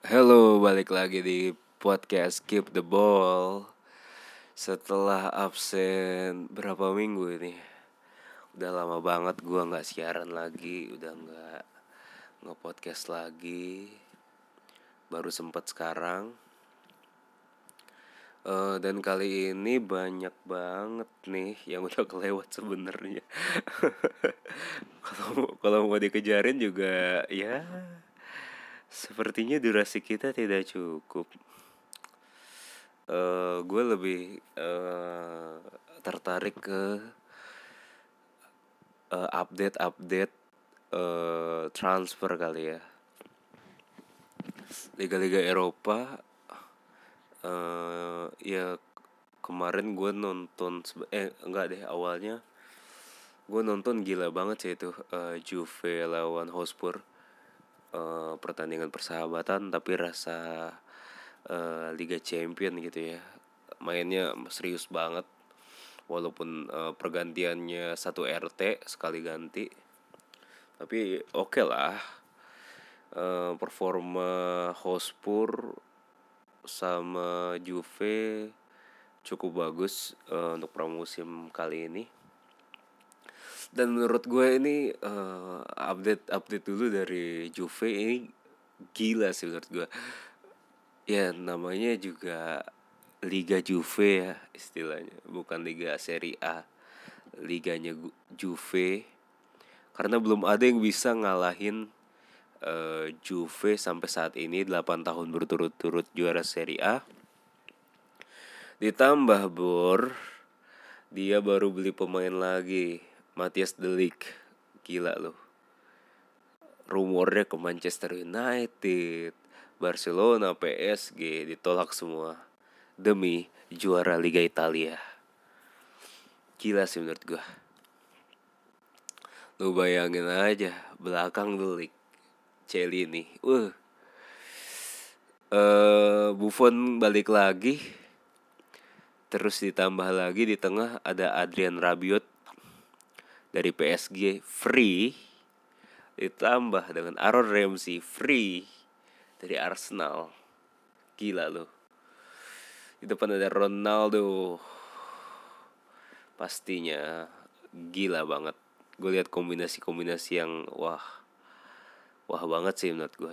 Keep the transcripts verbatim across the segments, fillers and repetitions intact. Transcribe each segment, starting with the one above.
Halo, balik lagi di podcast Keep the Ball. Setelah absen berapa minggu ini? Udah lama banget gua nggak siaran lagi, udah nggak nge-podcast lagi. Baru sempet sekarang. Eh, dan kali ini banyak banget nih yang udah kelewat sebenarnya. Kalau kalau mau dikejarin juga ya sepertinya durasi kita tidak cukup. Eh, gue lebih eh, tertarik ke eh, update-update eh, transfer kali ya. Liga-liga Eropa, eh ya kemarin gue nonton sebe- eh enggak deh, awalnya gue nonton gila banget sih itu, eh, Juve lawan Hotspur. Eh, pertandingan persahabatan tapi rasa eh, Liga Champion gitu ya. Mainnya serius banget. Walaupun eh, pergantiannya satu R T sekali ganti, tapi oke okay lah. Eh, performa Hotspur sama Juve cukup bagus eh, untuk pramusim kali ini. Dan menurut gue ini eh, update update dulu dari Juve ini gila sih menurut gue. Ya namanya juga Liga Juve ya istilahnya, bukan Liga Serie A. Liganya Juve, karena belum ada yang bisa ngalahin uh, Juve sampai saat ini delapan tahun berturut-turut juara Serie A. Ditambah Bor, dia baru beli pemain lagi, Matthias De Ligt. Gila loh. Rumornya ke Manchester United, Barcelona, P S G ditolak semua demi juara Liga Italia. Gila sih menurut gue. Lu bayangin aja belakang De Ligt, Celini, uh, uh, Buffon balik lagi, terus ditambah lagi di tengah ada Adrian Rabiot dari P S G free, ditambah dengan Aaron Ramsey free dari Arsenal. Gila loh. Di depan ada Ronaldo, pastinya gila banget. Gue lihat kombinasi-kombinasi yang wah wah banget sih menurut gue.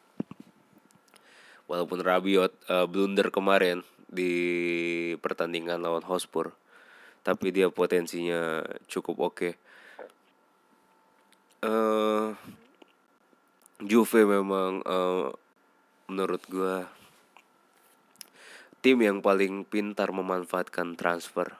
Walaupun Rabiot uh, blunder kemarin di pertandingan lawan Hotspur, tapi dia potensinya cukup oke. Okay. Uh, Juve memang uh, menurut gue tim yang paling pintar memanfaatkan transfer.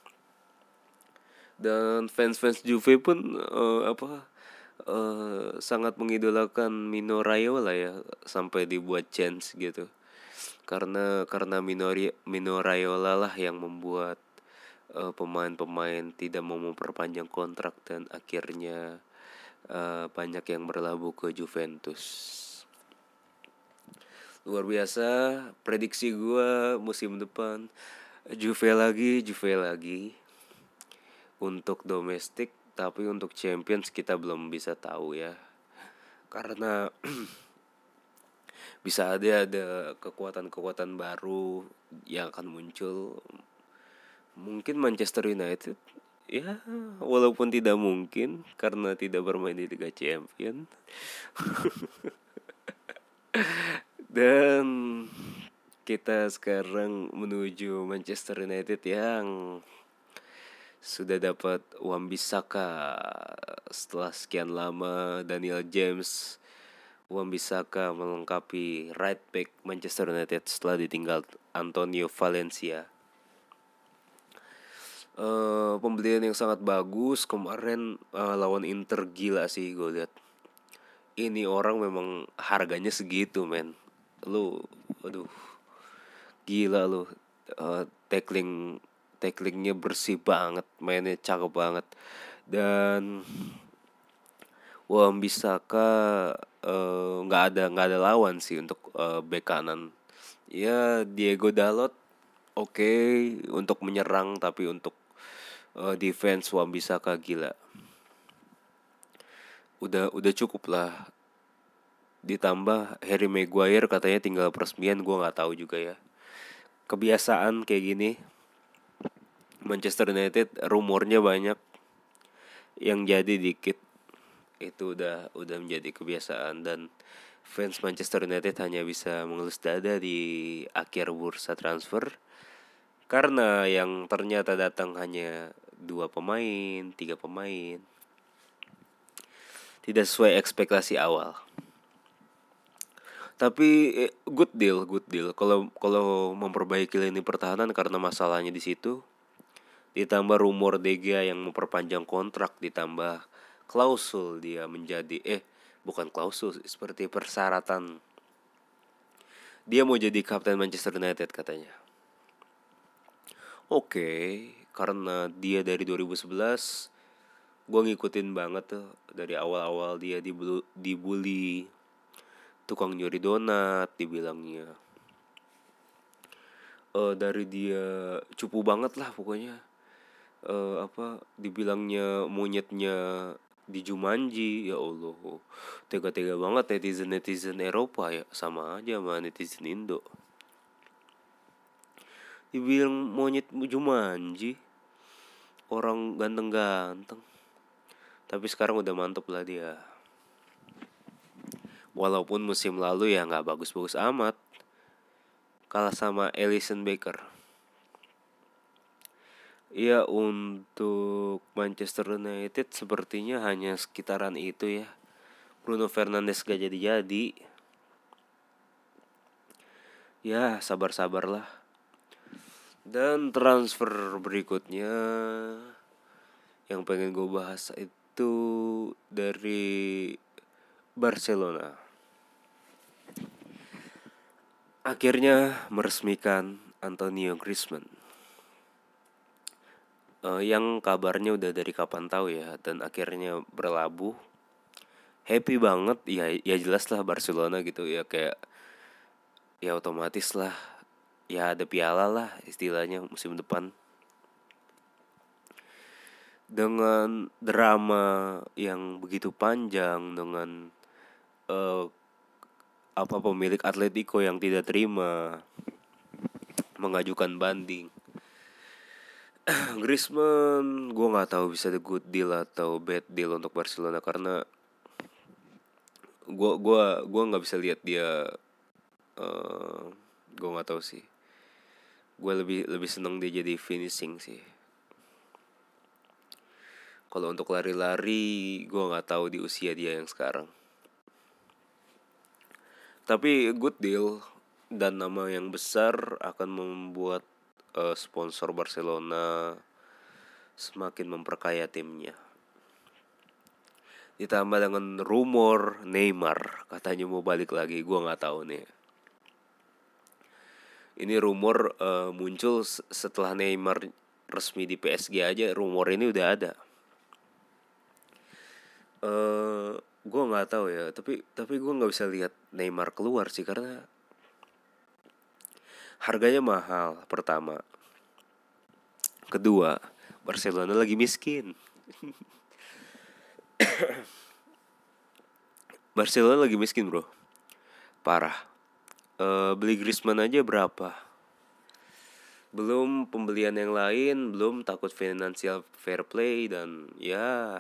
Dan fans-fans Juve pun uh, apa uh, sangat mengidolakan Mino Raiola ya, sampai dibuat chance gitu. Karena karena Minori, Mino Raiola lah yang membuat uh, pemain-pemain tidak mau memperpanjang kontrak dan akhirnya uh, banyak yang berlabuh ke Juventus. Luar biasa prediksi gue musim depan, Juve lagi, Juve lagi untuk domestik, tapi untuk Champions kita belum bisa tahu ya. Karena bisa ada ada kekuatan-kekuatan baru yang akan muncul. Mungkin Manchester United ya, walaupun tidak mungkin karena tidak bermain di Liga Champion. Dan kita sekarang menuju Manchester United yang sudah dapat Wan-Bissaka setelah sekian lama. Daniel James, Wan-Bissaka melengkapi right back Manchester United setelah ditinggal Antonio Valencia. Uh, pembelian yang sangat bagus kemarin uh, lawan Inter, gila sih gue lihat. Ini orang memang harganya segitu men. Lu aduh gila lu. Uh, tackling tacklingnya bersih banget, mainnya cakep banget. Dan Wan-Bissaka nggak uh, ada nggak ada lawan sih untuk uh, bek kanan. Ya Diego Dalot oke okay untuk menyerang, tapi untuk uh, defense Wan-Bissaka gila. Udah udah cukup lah Ditambah Harry Maguire katanya tinggal peresmian, gue nggak tahu juga ya. Kebiasaan kayak gini Manchester United rumornya banyak, yang jadi dikit. Itu udah udah menjadi kebiasaan, dan fans Manchester United hanya bisa mengelus dada di akhir bursa transfer karena yang ternyata datang hanya dua pemain, tiga pemain. Tidak sesuai ekspektasi awal. Tapi eh, good deal, good deal. Kalau kalau memperbaiki lini pertahanan karena masalahnya di situ. Ditambah rumor De Gea yang memperpanjang kontrak, ditambah klausul dia menjadi eh bukan klausul, seperti persyaratan dia mau jadi kapten Manchester United katanya. Oke, karena dia dari dua ribu sebelas gue ngikutin banget tuh dari awal-awal dia dibully, dibully tukang nyuri donat, dibilangnya uh, dari dia cupu banget lah pokoknya. Uh, apa dibilangnya monyetnya di Jumanji, ya Allah, tega-tega banget netizen netizen Eropa ya, sama aja sama netizen Indo. Dibilang monyet Jumanji, orang ganteng-ganteng, tapi sekarang udah mantep lah dia. Walaupun musim lalu ya nggak bagus-bagus amat, kalah sama Alisson Becker. Ya untuk Manchester United sepertinya hanya sekitaran itu ya. Bruno Fernandes gak jadi-jadi. Ya sabar-sabarlah. Dan transfer berikutnya yang pengen gue bahas itu dari Barcelona. Akhirnya meresmikan Antonio Griezmann. Uh, yang kabarnya udah dari kapan tahu ya, dan akhirnya berlabuh. Happy banget ya, ya jelas lah Barcelona gitu ya, kayak ya otomatis lah ya ada piala lah istilahnya musim depan. Dengan drama yang begitu panjang, dengan uh, apa pemilik Atletico yang tidak terima, mengajukan banding. Griezmann gue nggak tahu bisa the good deal atau bad deal untuk Barcelona, karena gue gua gua nggak bisa lihat dia. uh, gue nggak tahu sih, gue lebih lebih seneng dia jadi finishing sih. Kalau untuk lari-lari gue nggak tahu di usia dia yang sekarang. Tapi good deal, dan nama yang besar akan membuat uh, sponsor Barcelona semakin memperkaya timnya. Ditambah dengan rumor Neymar katanya mau balik lagi, gue nggak tahu nih. Ini rumor uh, muncul setelah Neymar resmi di P S G aja, rumor ini udah ada. Uh, gue nggak tahu ya, tapi tapi gue nggak bisa lihat Neymar keluar sih, karena harganya mahal pertama. Kedua, Barcelona lagi miskin. Barcelona lagi miskin bro, parah. Uh, beli Griezmann aja berapa? Belum pembelian yang lain, belum takut financial fair play, dan ya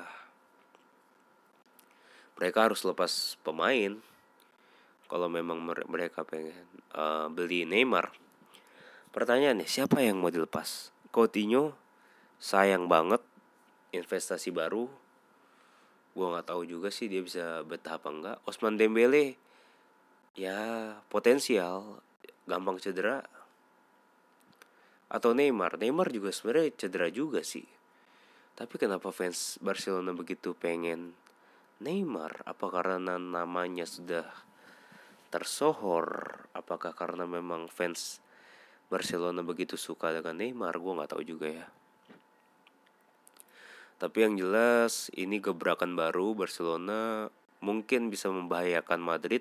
mereka harus lepas pemain kalau memang mereka pengen uh, beli Neymar. Pertanyaannya siapa yang mau dilepas? Coutinho sayang banget, investasi baru. Gue nggak tahu juga sih dia bisa betah apa enggak. Ousmane Dembele ya potensial, gampang cedera. Atau Neymar, Neymar juga sebenarnya cedera juga sih. Tapi kenapa fans Barcelona begitu pengen Neymar? Apa karena namanya sudah tersohor? Apakah karena memang fans Barcelona begitu suka dengan Neymar? Gue nggak tahu juga ya. Tapi yang jelas ini gebrakan baru Barcelona, mungkin bisa membahayakan Madrid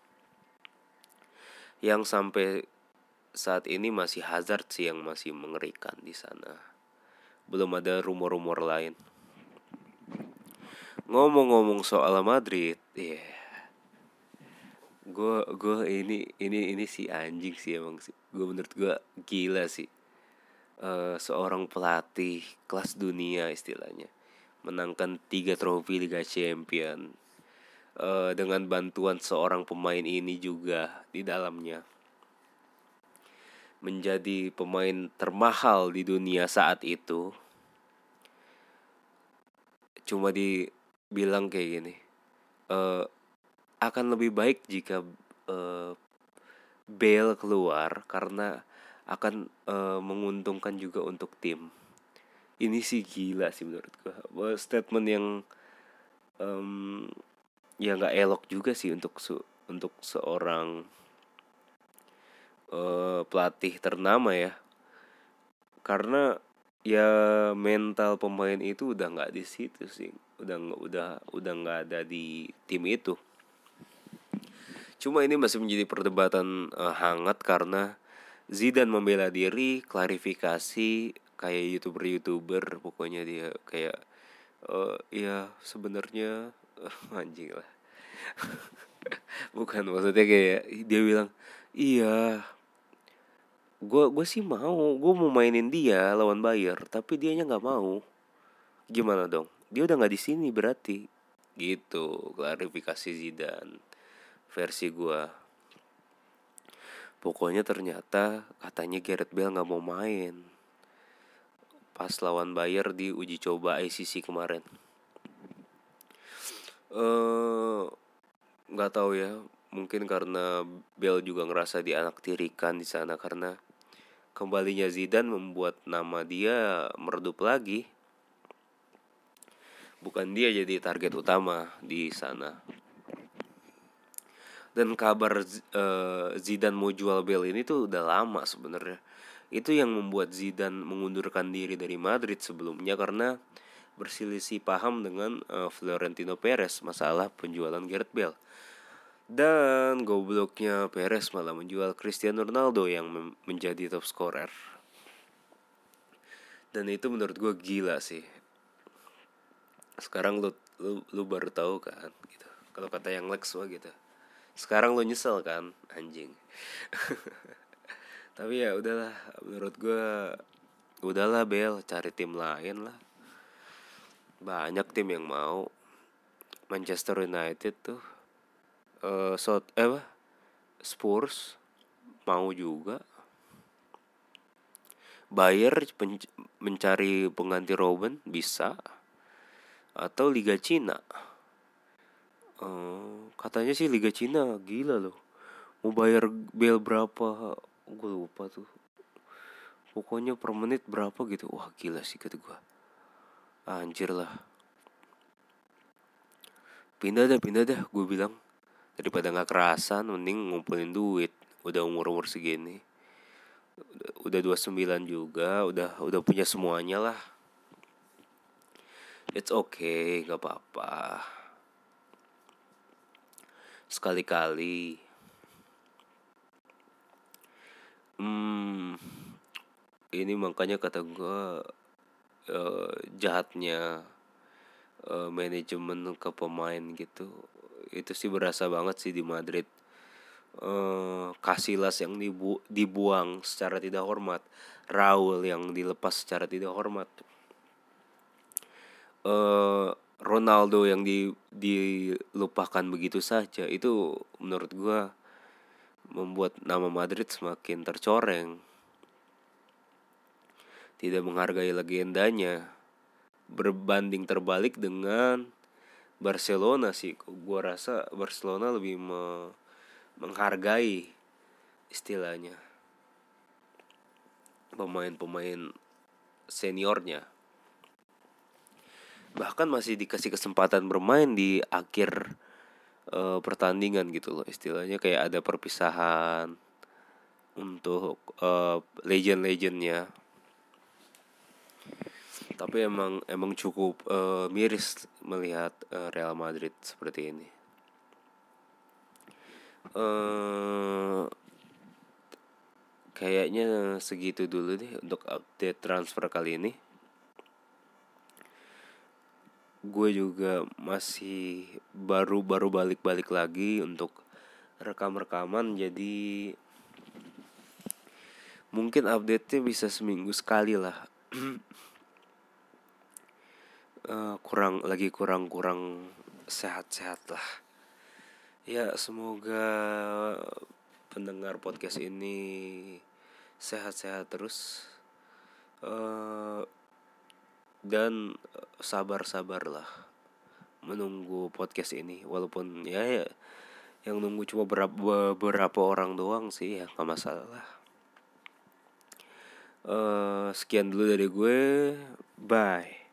yang sampai saat ini masih Hazard sih yang masih mengerikan di sana. Belum ada rumor-rumor lain. Ngomong-ngomong soal Madrid, ya yeah. gue gue ini ini ini si anjing sih emang sih. Gue menurut gue gila sih. Eh, seorang pelatih kelas dunia istilahnya menangkan tiga trofi Liga Champion, eh, dengan bantuan seorang pemain ini juga di dalamnya menjadi pemain termahal di dunia saat itu. Cuma dibilang kayak gini, eh, akan lebih baik jika eh, Bale keluar karena akan eh, menguntungkan juga untuk tim. Ini sih gila sih menurut gue. Eh, Statement yang em, ya nggak elok juga sih untuk su- untuk seorang eh, pelatih ternama ya. Karena ya mental pemain itu udah nggak di situ sih. Udah nggak udah udah nggak ada di tim itu. Cuma ini masih menjadi perdebatan eh, hangat karena Zidane membela diri, klarifikasi kayak youtuber-youtuber, pokoknya dia kayak eh ya sebenarnya anjing lah. Bukan, maksudnya kayak dia bilang, iya, gue gue sih mau, gue mau mainin dia lawan Bayer, tapi dianya nggak mau. Gimana dong? Dia udah nggak di sini berarti. Gitu klarifikasi Zidane versi gue. Pokoknya ternyata katanya Gareth Bale nggak mau main pas lawan Bayer di uji coba I C C kemarin. Eh nggak tahu ya, mungkin karena Bale juga ngerasa dianaktirikan di sana karena kembalinya Zidane membuat nama dia meredup lagi. Bukan dia jadi target utama di sana. Dan kabar uh, Zidane mau jual Bale ini tuh udah lama sebenarnya. Itu yang membuat Zidane mengundurkan diri dari Madrid sebelumnya karena berselisih paham dengan uh, Florentino Perez masalah penjualan Gareth Bale. Dan gobloknya Perez malah menjual Cristiano Ronaldo yang mem- menjadi top scorer. Dan itu menurut gue gila sih. Sekarang lu lu, lu baru tahu kan gitu. Kalau kata yang Lex mah gitu. Sekarang lu nyesel kan, anjing. Tapi ya udahlah, menurut gue udahlah Bel, cari tim lain lah. Banyak tim yang mau. Manchester United tuh, uh, South eh apa? Spurs mau juga. Bayer pen- mencari pengganti Robben bisa, atau Liga Cina. Uh, katanya sih Liga Cina gila loh. Mau bayar Bel berapa? Gue lupa tuh. Pokoknya per menit berapa gitu. Wah gila sih kata gue. Anjir lah. Pindah dah, pindah dah, gue bilang. Daripada gak kerasan, mending ngumpulin duit. Udah umur-umur segini. Udah, udah dua puluh sembilan juga, udah udah punya semuanya lah. It's okay, gak apa-apa. Sekali-kali. Hmm, ini makanya kata gue uh, jahatnya uh, manajemen ke pemain gitu. Itu sih berasa banget sih di Madrid. Uh, Casillas yang dibu- dibuang secara tidak hormat, Raul yang dilepas secara tidak hormat, uh, Ronaldo yang di, dilupakan begitu saja. Itu menurut gue membuat nama Madrid semakin tercoreng, tidak menghargai legendanya. Berbanding terbalik dengan Barcelona sih, gue rasa Barcelona lebih me- menghargai istilahnya pemain-pemain seniornya, bahkan masih dikasih kesempatan bermain di akhir uh, pertandingan gitu loh, istilahnya kayak ada perpisahan untuk uh, legend-legendnya. Tapi emang emang cukup uh, miris melihat uh, Real Madrid seperti ini. Uh, kayaknya segitu dulu deh untuk update transfer kali ini. Gue juga masih baru-baru balik-balik lagi untuk rekam-rekaman, jadi mungkin update-nya bisa seminggu sekali lah. uh, kurang lagi kurang-kurang sehat-sehat lah. Ya semoga pendengar podcast ini sehat-sehat terus, uh, dan sabar-sabarlah menunggu podcast ini. Walaupun ya, ya yang nunggu cuma beberapa, beberapa orang doang sih, ya gak masalah. uh, Sekian dulu dari gue, bye.